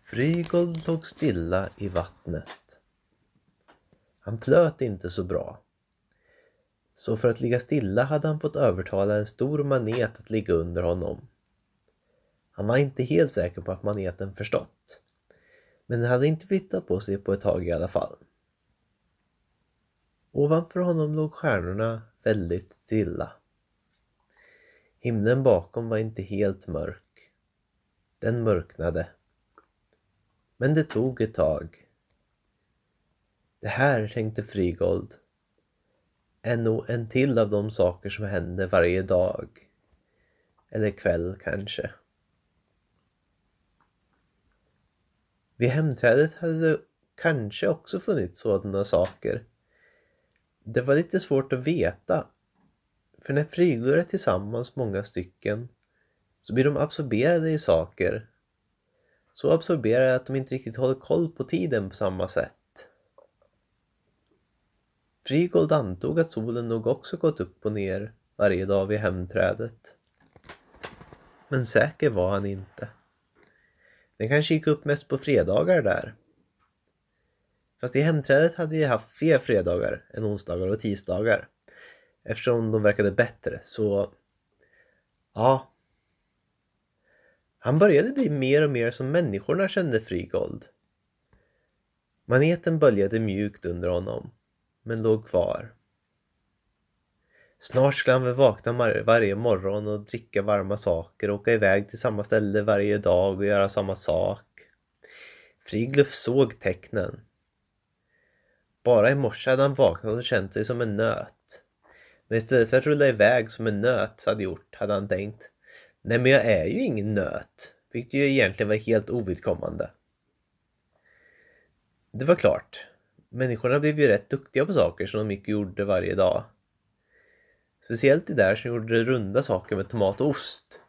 Frygold låg stilla i vattnet. Han flöt inte så bra. Så för att ligga stilla hade han fått övertala en stor manet att ligga under honom. Han var inte helt säker på att maneten förstått. Men den hade inte flyttat på sig på ett tag i alla fall. Ovanför honom låg stjärnorna väldigt stilla. Himlen bakom var inte helt mörk. Den mörknade. Men det tog ett tag. Det här, tänkte Frygold, är nog en till av de saker som händer varje dag. Eller kväll kanske. Vid hemträdet hade det kanske också funnits sådana saker. Det var lite svårt att veta. För när fryglor är tillsammans många stycken så blir de absorberade i saker. Så absorberade att de inte riktigt håller koll på tiden på samma sätt. Frygold antog att solen nog också gått upp och ner varje dag vid hemträdet. Men säker var han inte. Den kanske gick upp mest på fredagar där. Fast i hemträdet hade jag haft fler fredagar än onsdagar och tisdagar. Eftersom de verkade bättre så... Ja. Han började bli mer och mer som människorna kände Frygold. Maneten böljade mjukt under honom. Men låg kvar. Snart skulle han väl vakna varje morgon och dricka varma saker. Åka iväg till samma ställe varje dag och göra samma sak. Frygluf såg tecknen. Bara i morse hade han vaknat och känt sig som en nöt. Men istället för att rulla iväg som en nöt hade gjort, hade han tänkt: nej, men jag är ju ingen nöt. Vilket ju egentligen var helt ovidkommande. Det var klart. Människorna blev ju rätt duktiga på saker som de gick och gjorde varje dag. Speciellt det där som gjorde runda saker med tomat och ost.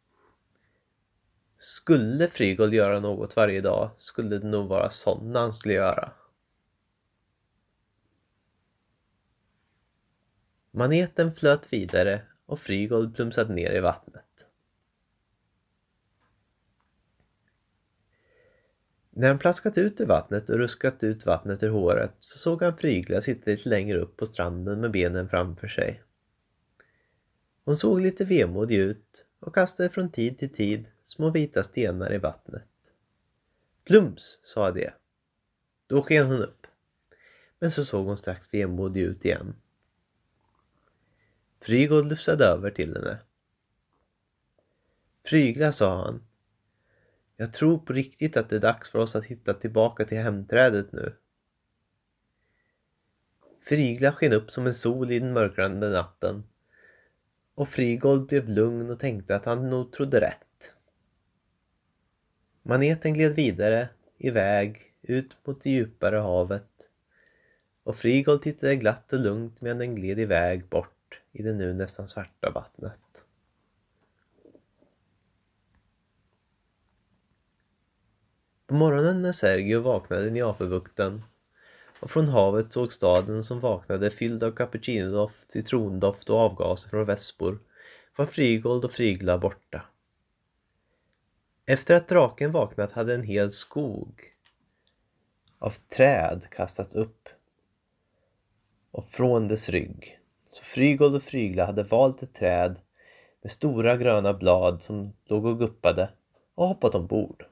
Skulle Frygold göra något varje dag skulle det nog vara sådana han skulle göra. Maneten flöt vidare och Frygold plumsade ner i vattnet. När han plaskat ut ur vattnet och ruskat ut vattnet ur håret så såg han Frygla sitta lite längre upp på stranden med benen framför sig. Hon såg lite vemodig ut och kastade från tid till tid små vita stenar i vattnet. Plums, sa det. Då sken hon upp. Men så såg hon strax vemodig ut igen. Frygold lufsade över till henne. Frygla, sa han. Jag tror på riktigt att det är dags för oss att hitta tillbaka till hemträdet nu. Frygla sken upp som en sol i den mörkrande natten. Och Frygold blev lugn och tänkte att han nog trodde rätt. Maneten gled vidare, iväg, ut mot det djupare havet. Och Frygold tittade glatt och lugnt medan den gled iväg bort i det nu nästan svarta vattnet. På morgonen när Sergio vaknade i Neapelbukten och från havet såg staden som vaknade fylld av cappuccinodoft, citrondoft och avgaser från vespor var Frygold och Frygla borta. Efter att draken vaknat hade en hel skog av träd kastats upp och från dess rygg. Så Frygold och Frygla hade valt ett träd med stora gröna blad som låg och guppade och hoppat ombord.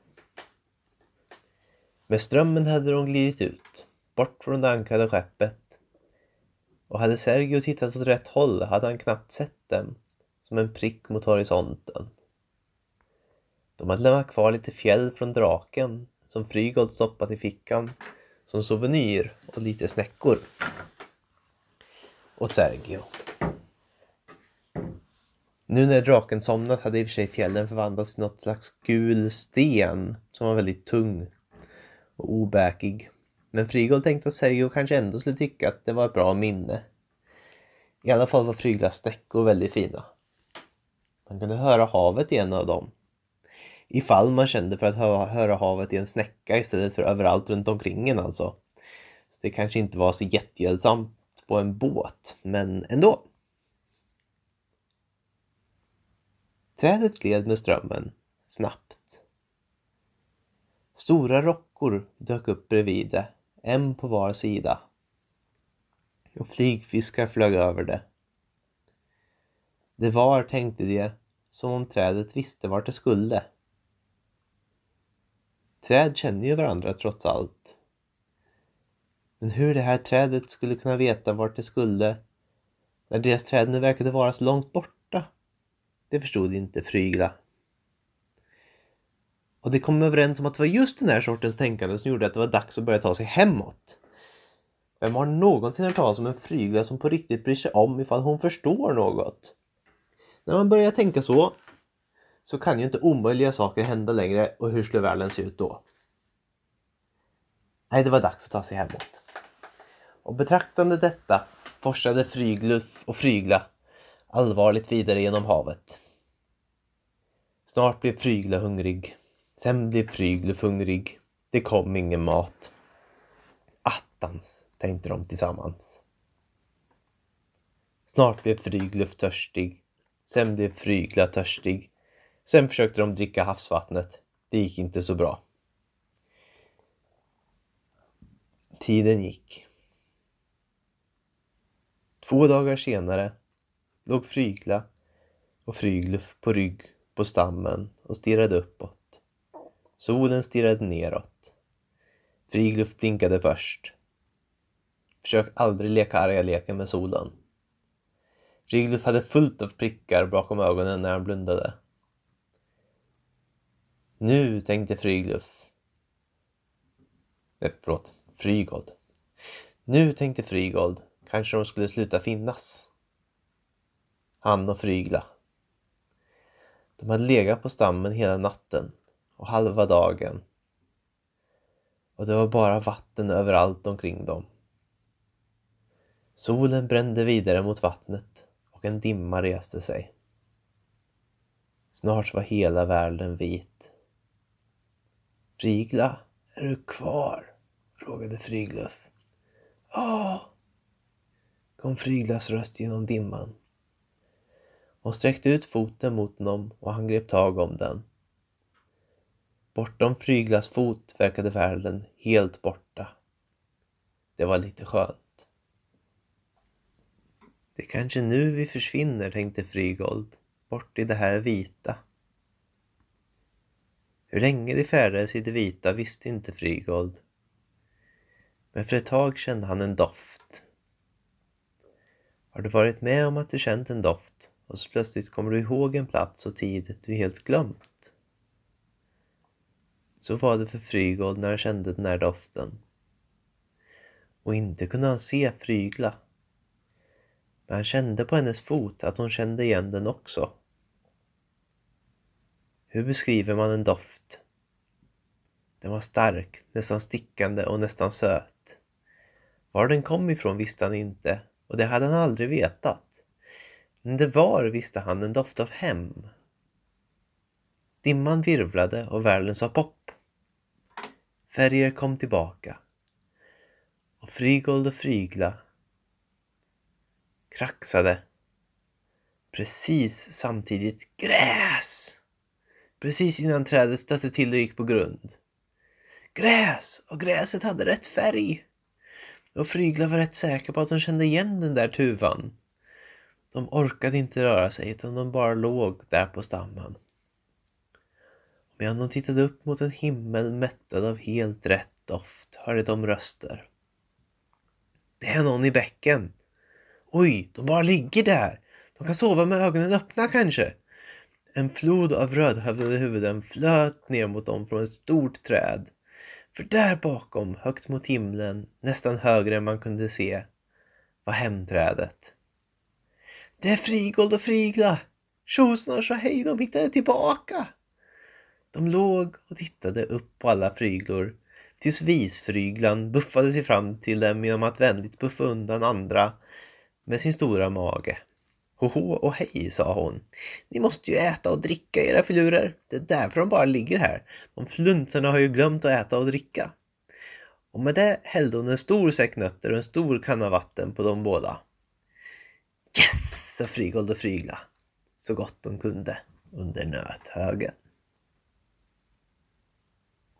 Med strömmen hade de glidit ut, bort från det ankrade skeppet. Och hade Sergio tittat åt rätt håll hade han knappt sett dem, som en prick mot horisonten. De hade lämnat kvar lite fjäll från draken, som Frygold stoppat i fickan, som souvenir och lite snäckor. Och Sergio. Nu när draken somnat hade i och för sig fjällen förvandlats till något slags gul sten som var väldigt tung och obäkig. Men Frygold tänkte att Sergio kanske ändå skulle tycka att det var ett bra minne. I alla fall var Fryglas snäckor väldigt fina. Man kunde höra havet i en av dem. Ifall man kände för att höra havet i en snäcka istället för överallt runt omkring en alltså. Så det kanske inte var så jättehjälpsamt på en båt, men ändå. Trädet gled med strömmen, snabbt. Stora rockor dök upp bredvid det, en på var sida. Och flygfiskar flög över det. Det var, tänkte de, som om trädet visste vart det skulle. Träd känner ju varandra trots allt. Men hur det här trädet skulle kunna veta vart det skulle när deras träd nu verkade vara så långt borta, det förstod inte Frygla. Och det kom överens om att det var just den här sortens tänkande som gjorde att det var dags att börja ta sig hemåt. Vem har någonsin hört talas om en Frygla som på riktigt bryr sig om ifall hon förstår något? När man börjar tänka så kan ju inte omöjliga saker hända längre, och hur skulle världen se ut då? Nej, det var dags att ta sig hemåt. Och betraktande detta forsade Frygluf och Frygla allvarligt vidare genom havet. Snart blev Frygla hungrig. Sen blev Frygluf hungrig. Det kom ingen mat. Attans, tänkte de tillsammans. Snart blev Frygluf törstig. Sen blev Frygla törstig. Sen försökte de dricka havsvattnet. Det gick inte så bra. Tiden gick. 2 dagar senare låg Frygla och Frygluf på rygg på stammen och stirrade uppåt. Solen stirrade neråt. Frygluf blinkade först. Försök aldrig leka arga leken med solen. Frygluf hade fullt av prickar bakom ögonen när han blundade. Nu, tänkte Frygold. Nu, tänkte Frygold, kanske de skulle sluta finnas. Han och Frygla. De hade legat på stammen hela natten och halva dagen. Och det var bara vatten överallt omkring dem. Solen brände vidare mot vattnet och en dimma reste sig. Snart var hela världen vit. Frygla, är du kvar? Frågade Frygluf. Ja, kom Fryglas röst genom dimman. Hon sträckte ut foten mot honom och han grep tag om den. Bortom Fryglas fot verkade världen helt borta. Det var lite skönt. Det är kanske nu vi försvinner, tänkte Frygold, bort i det här vita. Hur länge de färdades i det vita visste inte Frygold. Men för ett tag kände han en doft. Har du varit med om att du känt en doft och så plötsligt kommer du ihåg en plats och tid du helt glömt? Så var det för Frygold när han kände den här doften. Och inte kunde han se Frygla. Men han kände på hennes fot att hon kände igen den också. Hur beskriver man en doft? Den var stark, nästan stickande och nästan söt. Var den kom ifrån visste han inte, och det hade han aldrig vetat. Men det var, visste han, en doft av hem. Dimman virvlade och världen sa pop. Färger kom tillbaka. Och Frygold och Frygla kraxade. Precis samtidigt gräs! Precis innan trädet stötte till och gick på grund. Gräs! Och gräset hade rätt färg. Och Frygla var rätt säker på att de kände igen den där tuvan. De orkade inte röra sig utan de bara låg där på stammen. Medan de tittade upp mot en himmel mättad av helt rätt doft hörde de röster. Det är någon i bäcken. Oj, de bara ligger där. De kan sova med ögonen öppna kanske. En flod av rödhövdade huvuden flöt ner mot dem från ett stort träd. För där bakom, högt mot himlen, nästan högre än man kunde se, var hemträdet. Det är Frygold och Frygla! Tjosnar så hej, de hittade tillbaka! De låg och tittade upp på alla fryglor, tills visfryglan buffade sig fram till dem genom att vänligt buffa undan andra med sin stora mage. Hoho och hej, sa hon. Ni måste ju äta och dricka, era filurer. Det är därför de bara ligger här. De fluntsarna har ju glömt att äta och dricka. Och med det hällde hon en stor säck nötter och en stor kanna vatten på de båda. Yes, sa Frygold och Frygla. Så gott de kunde under nöthögen.